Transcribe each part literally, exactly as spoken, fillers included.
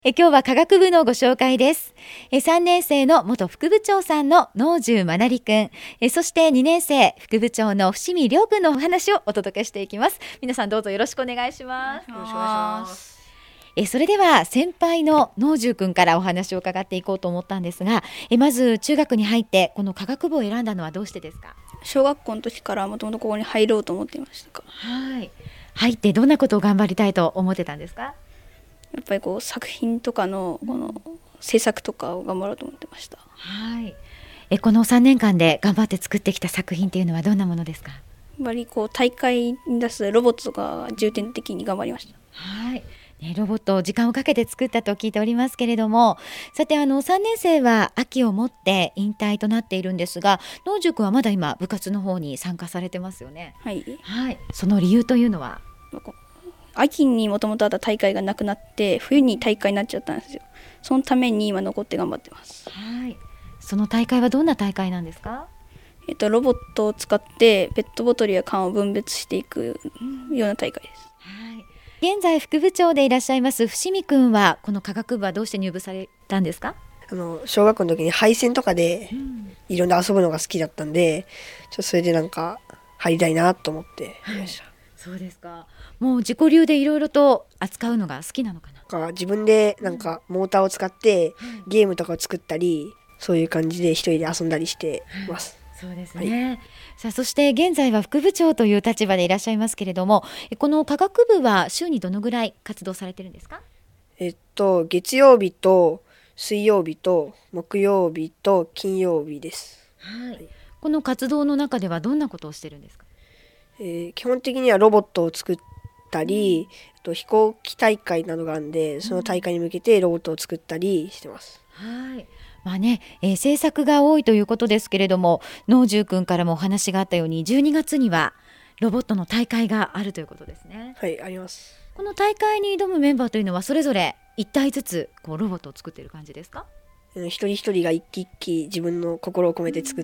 え今日は科学部のご紹介です。えさんねん生の元副部長さんの能重真成くん、えそしてにねん生副部長の伏見亮くんのお話をお届けしていきます。皆さんどうぞよろしくお願いします。 よろしくお願いします。 えそれでは先輩の能重くんからお話を伺っていこうと思ったんですが、えまず中学に入ってこの科学部を選んだのはどうしてですか？ 小学校の時からもともとここに入ろうと思っていましたか？ はい。入ってどんなことを頑張りたいと思ってたんですか？ やっぱりこう作品とかのこの制作とかを頑張ろうと思ってました。 はい。えこのさんねんかんで頑張って作ってきた作品っていうのはどんなものですか？ やっぱりこう大会に出すロボットとか重点的に頑張りました。 はい。ね、ロボットを時間をかけて作ったと聞いておりますけれども、さてあのさんねん生は秋をもって引退となっているんですが、能重くんはまだ今部活の方に参加されてますよね。 はい。 はい。その理由というのは？ 秋にもともとあった大会がなくなって冬に大会になっちゃったんですよ。そのために今残って頑張ってます。 はい。その大会はどんな大会なんですか？ えっとロボットを使ってペットボトルや缶を分別していくような大会です。 はい。現在副部長でいらっしゃいます伏見くんはこの科学部はどうして入部されたんですか？ あの小学校の時に配線とかでいろんな遊ぶのが好きだったんで、ちょっとそれでなんか入りたいなと思って入りました。 はい、そうですか。もう自己流でいろいろと扱うのが好きなのかな？ なんか自分でなんかモーターを使ってゲームとかを作ったり、そういう感じで一人で遊んだりしてます。 はい、そうですね。はい、さあそして現在は副部長という立場でいらっしゃいますけれども、この科学部は週にどのぐらい活動されてるんですか？ えっと月曜日と水曜日と木曜日と金曜日です。 はい。この活動の中ではどんなことをしてるんですか？ えー、基本的にはロボットを作ったり、うん、と飛行機大会などがあるんで、その大会に向けてロボットを作ったりしてます。 はい。まあね、えー、制作が多いということですけれども、能重くんからもお話があったようにじゅうにがつにはロボットの大会があるということですね。 はい、あります。 この大会に挑むメンバーというのはそれぞれいち体ずつこうロボットを作っている感じですか？ 一人一人が一機一機自分の心を込めて作って、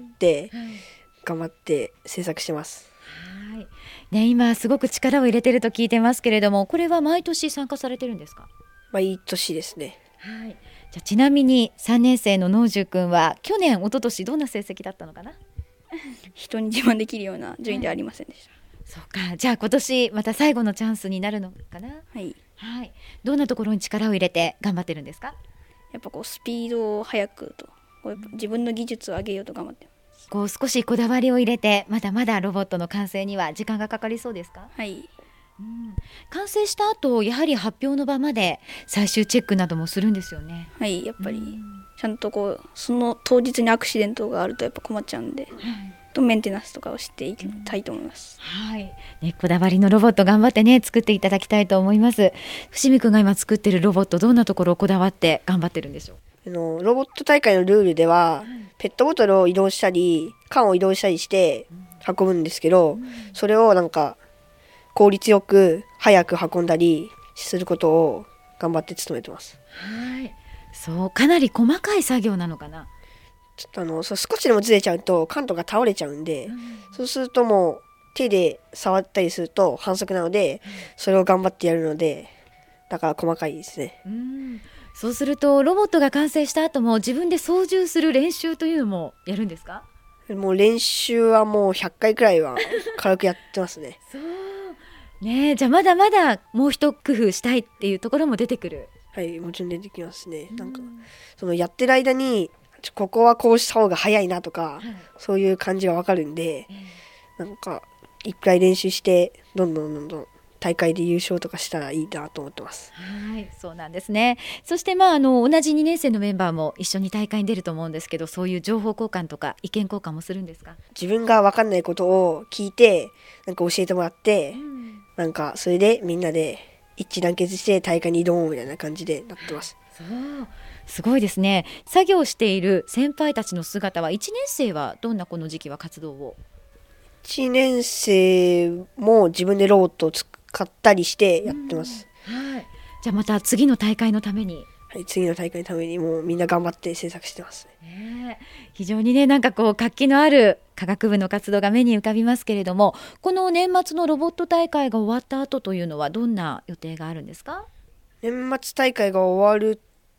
うん、はい、頑張って制作してます。 はい、ね、今すごく力を入れてると聞いてますけれども、これは毎年参加されてるんですか？ 毎年ですね。 はい。じゃあちなみにさんねん生の能重くんは去年一昨年どんな成績だったのかな？ 人に自慢できるような順位ではありませんでした。 はい、そうか。じゃあ今年また最後のチャンスになるのかな？ はい、 はい。どんなところに力を入れて頑張ってるんですか？ やっぱこうスピードを速くと、こうやっぱ自分の技術を上げようと頑張ってます。 こう少しこだわりを入れて、まだまだロボットの完成には時間がかかりそうですか？ はい。 うん、完成した後やはり発表の場まで最終チェックなどもするんですよね。 はい、やっぱりちゃんとこうその当日にアクシデントがあるとやっぱ困っちゃうんで、はい、とメンテナンスとかをしていきたいと思います。 うん、はい、ね、こだわりのロボット頑張ってね作っていただきたいと思います。伏見くんが今作ってるロボットどんなところをこだわって頑張ってるんでしょう？ あのロボット大会のルールでは、はい、ペットボトルを移動したり缶を移動したりして運ぶんですけど、うん、それをなんか効率よく早く運んだりすることを頑張って努めてます。 はい。そう、かなり細かい作業なのかな？ ちょっとあのそう少しでもずれちゃうと缶とか倒れちゃうんで、うん、そうするともう手で触ったりすると反則なので、うん、それを頑張ってやるので、だから細かいですね。 うん、そうするとロボットが完成した後も自分で操縦する練習というのもやるんですか？ もう練習はもうひゃっかいくらいは軽くやってますね。 そうねえ、じゃあまだまだもう一工夫したいっていうところも出てくる？ はい、もちろん出てきますね。なんかそのやってる間にここはこうした方が早いなとか、はい、そういう感じがわかるんで、えー、なんか一回練習してどんどんどんどん大会で優勝とかしたらいいなと思ってます。 はい、そうなんですね。そしてまああの同じにねん生のメンバーも一緒に大会に出ると思うんですけど、そういう情報交換とか意見交換もするんですか？ 自分が分かんないことを聞いてなんか教えてもらって、うん、なんかそれでみんなで一致団結して大会に挑もうみたいな感じでなってます。 そうすごいですね。作業している先輩たちの姿は、いちねん生はどんなこの時期は活動を？ いちねん生も自分でロボットを使ったりしてやってます。 はい、じゃあまた次の大会のために？ はい、次の大会のためにもうみんな頑張って制作してますね。非常にねなんかこう活気のある科学部の活動が目に浮かびますけれども、この年末のロボット大会が終わった後というのはどんな予定があるんですか？ 年末大会が終わる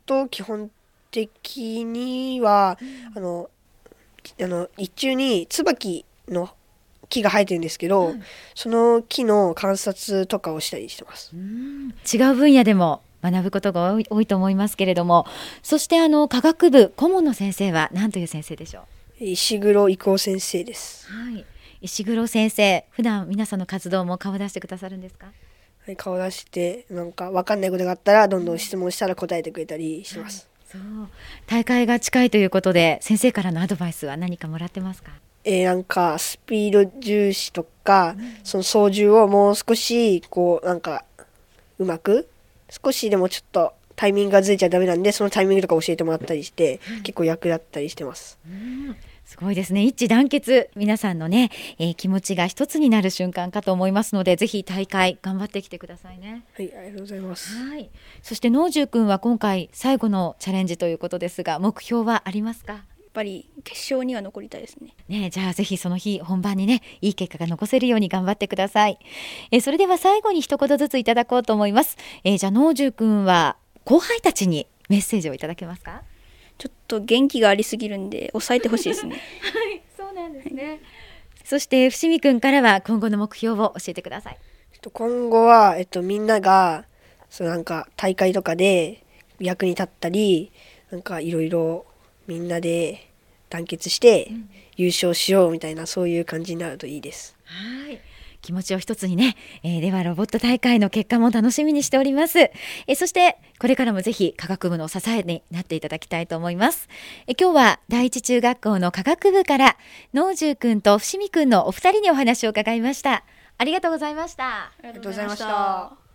と基本的には、うん、あのあの一中に椿の木が生えてるんですけど、うん、その木の観察とかをしたりしてます。 うん、違う分野でも学ぶことが多い、多いと思いますけれども、そしてあの科学部顧問の先生は何という先生でしょう？ 石黒郁夫先生です。 はい、石黒先生、普段皆さんの活動も顔出してくださるんですか？ はい、顔出してなんか分かんないことがあったらどんどん質問したら答えてくれたりしてます。 はい、そう、大会が近いということで先生からのアドバイスは何かもらってますか？ えー、なんかスピード重視とか、うん、その操縦をもう少しこうなんかうまく少しでもちょっとタイミングがずれちゃダメなんで、そのタイミングとか教えてもらったりして、うん、結構役立ったりしてます。 うん、すごいですね。一致団結、皆さんのね、えー、気持ちが一つになる瞬間かと思いますので、ぜひ大会頑張ってきてくださいね。 はい、ありがとうございます。 はい、そして農十くんは今回最後のチャレンジということですが、目標はありますか？ やっぱり決勝には残りたいですね。 ね、じゃあぜひその日本番にね、いい結果が残せるように頑張ってください。えー、それでは最後に一言ずついただこうと思います。えー、じゃあ農十くんは後輩たちにメッセージをいただけますか？ ちょっと元気がありすぎるんで抑えてほしいですね。 はい、そうなんですね。はい、そして伏見くんからは今後の目標を教えてください。 今後は、えっと、みんながそうなんか大会とかで役に立ったり、なんかいろいろみんなで団結して優勝しようみたいな、そういう感じになるといいです。 はい、気持ちを一つにね、えー、ではロボット大会の結果も楽しみにしております。えー、そしてこれからもぜひ科学部の支えになっていただきたいと思います。えー、今日は第一中学校の科学部から農十くんと伏見くんのお二人にお話を伺いました。ありがとうございました。 ありがとうございました。